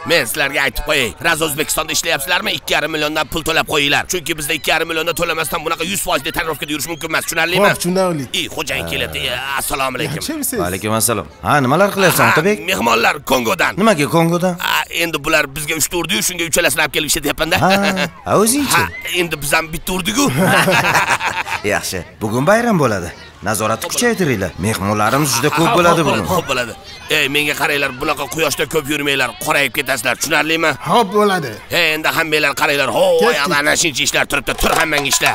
Men sizlarga aytib qo'yay. Raz O'zbekistonda ishlayapsizlarmi? 2,5 milliondan pul to'lab qo'yinglar. Chunki bizda 2,5 milliondan to'lamasdan bunaqa 100% tayyorlovga yurish mumkin emas, tushunarlimi? Xo'p, tushunarli. Xo'jayin keladi. Assalomu alaykum. Kimsiz? Alaykum assalom. Ha, nimalar qilyapsan, Otabek? Mehmonlar Kongodan. Nimaga Kongodan? Endi bular bizga 3 ta urdi-yu, shunga uchalasini olib kelib ishlayapman-da. Ha, o'zing-chi. Endi biz ham bitta urdik-ku. Yaxshi. Bugun bayram bo'ladi. Nazoratni kuchaytiringlar. Mehmonlarimiz juda ko'p bo'ladi bugun. Xo'p bo'ladi. Menga qaranglar, bunaqa quyoshda ko'p yurmanglar, qorayib ketasizlar, tushunarlimi? Xo'p bo'ladi. Endi hammanglar qaranglar. Ho'y, ana shuncha ishlar turibdi, tur hammang ishla.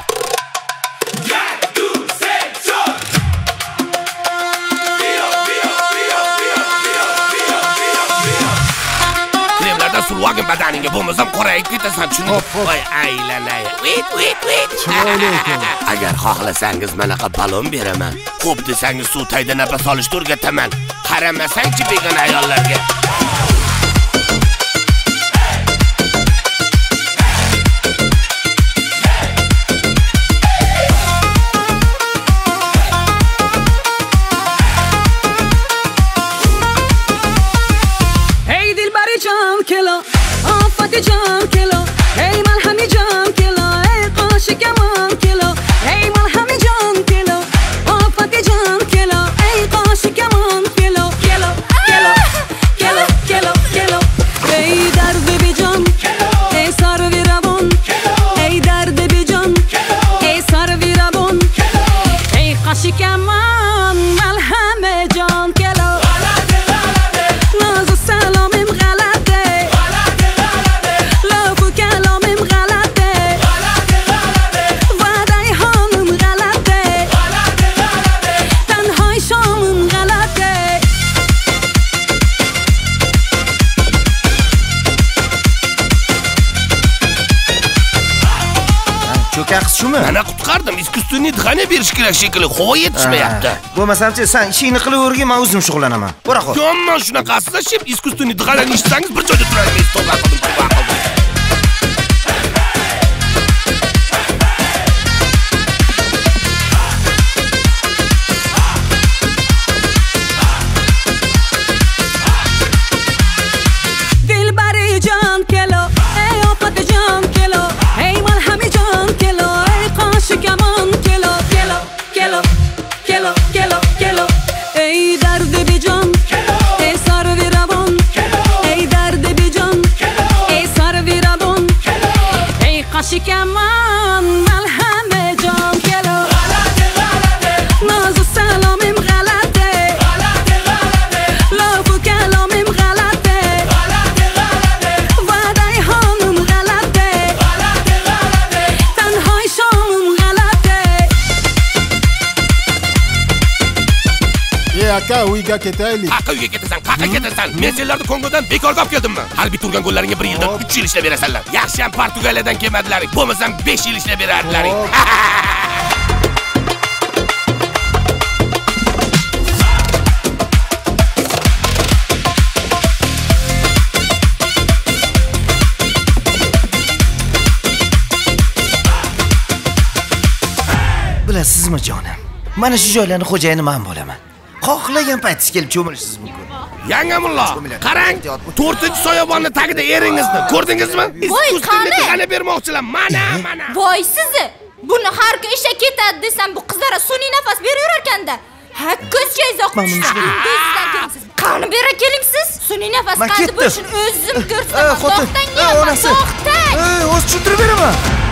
Kremlardan survagin badaningga, bo'lmasam qorayib ketasan, tushundingmi? Voy, aylanay. Wit. Agar xohlasangiz manaqa balon beraman. Xo'p desangiz suv tayda nafas olishni o'rgataman. Qaramasangchi begona ayollarga. Hey dilbari jon kelo, afati jon kelo, hey malhami jon kelo, hey qoshikaman kelo, hey malhami jon kelo, afati jon kelo, hey qoshikaman kelo, kelo, hey dardi bijon, hey sarvirabon, hey dardi bijon, hey sarvirabon, hey qoshikaman malhami jon kelo. Cho'kaqis shumi? Mana qutqardim. Искусственный дыхание berish kerak shekilli. Qo'y yetishmayapti. Bo'lmasam-chi, sen ishingni qilavergin, men o'zim shug'ullanaman. Bora qo'y. Yomon shunaqasi, shep искусственный дыхание ishsangiz bir joyda turasiz. To'g'ri qildim. Shikaman malhame jon kelo, nazu salamim g'alati, lofu kalamim g'alati, vaday xonim g'alati, tanhoy shomim g'alati. Aka, uyga ketaylik. Uyga ketasan, qaqa ketasan. Men senlarni Kongodan bekorga olib keldim. Harbiy turgan gollaringga 1 yildan 3 yil ishlab berasanlar. Yaxshi ham Portugaliyadan kelmadilar. Bo'lmasam 5 yil ishlab berardilar. Bilasizmi jonim? Mana shu joylarning xo'jayini men bo'laman. Xohlagan paytingiz kelib cho'milishingiz mumkin. Yangamullo, qarang, 4-soyabonni tagida eringizni ko'rdingizmi? Voy, qani? Qani bermoqchilar. Mana. Voy, sizni. Buni har kun ishga ketadi desam, bu qizlar sun'iy nafas beraver ekanda. Ha, ko'zchangiz oqib tushdi. Sizdan qani bera keling siz. Sun'iy nafas qanday bo'lishini o'zim ko'rsam. To'xtang, onasi. o'z tushuntirib beraman.